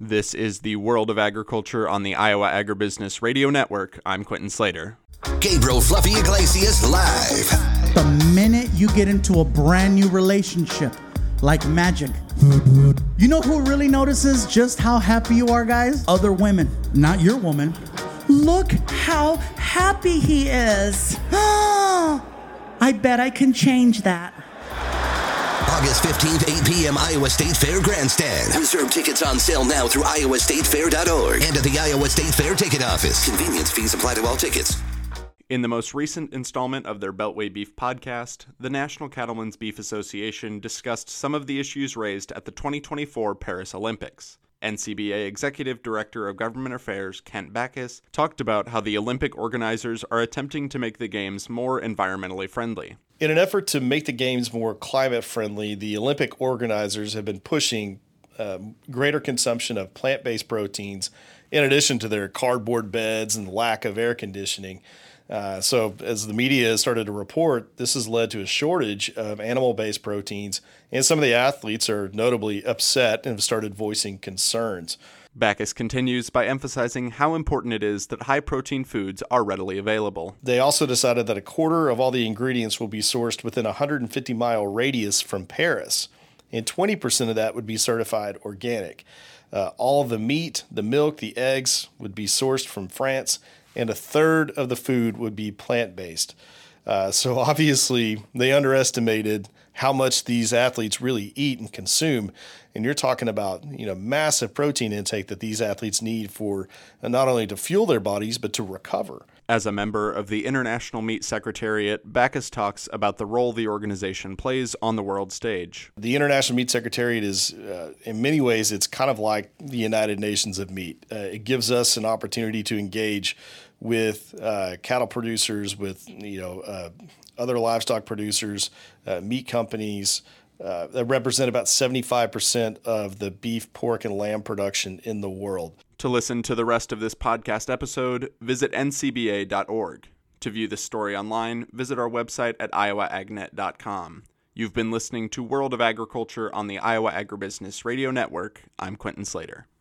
This is the World of Agriculture on the Iowa Agribusiness Radio Network. I'm Quentin Slater. Gabriel Fluffy Iglesias live. The minute you get into a brand new relationship, like magic, you know who really notices just how happy you are, guys? Other women, not your woman. Look how happy he is. I bet I can change that. August 15th, 8 p.m. Iowa State Fair Grandstand. Reserve tickets on sale now through iowastatefair.org and at the Iowa State Fair ticket office. Convenience fees apply to all tickets. In the most recent installment of their Beltway Beef podcast, the National Cattlemen's Beef Association discussed some of the issues raised at the 2024 Paris Olympics. NCBA Executive Director of Government Affairs Kent Backus talked about how the Olympic organizers are attempting to make the games more environmentally friendly. In an effort to make the games more climate friendly, the Olympic organizers have been pushing greater consumption of plant-based proteins in addition to their cardboard beds and lack of air conditioning. So as the media has started to report, this has led to a shortage of animal-based proteins, and some of the athletes are notably upset and have started voicing concerns. Backus continues by emphasizing how important it is that high-protein foods are readily available. They also decided that a quarter of all the ingredients will be sourced within a 150-mile radius from Paris, and 20% of that would be certified organic. All the meat, the milk, the eggs would be sourced from France, and a third of the food would be plant-based. So obviously, they underestimated how much these athletes really eat and consume. And you're talking about, massive protein intake that these athletes need for not only to fuel their bodies, but to recover. As a member of the International Meat Secretariat, Backus talks about the role the organization plays on the world stage. The International Meat Secretariat is, in many ways, it's kind of like the United Nations of meat. It gives us an opportunity to engage with cattle producers, with other livestock producers, meat companies that represent about 75% of the beef, pork, and lamb production in the world. To listen to the rest of this podcast episode, visit ncba.org. To view this story online, visit our website at iowaagnet.com. You've been listening to World of Agriculture on the Iowa Agribusiness Radio Network. I'm Quentin Slater.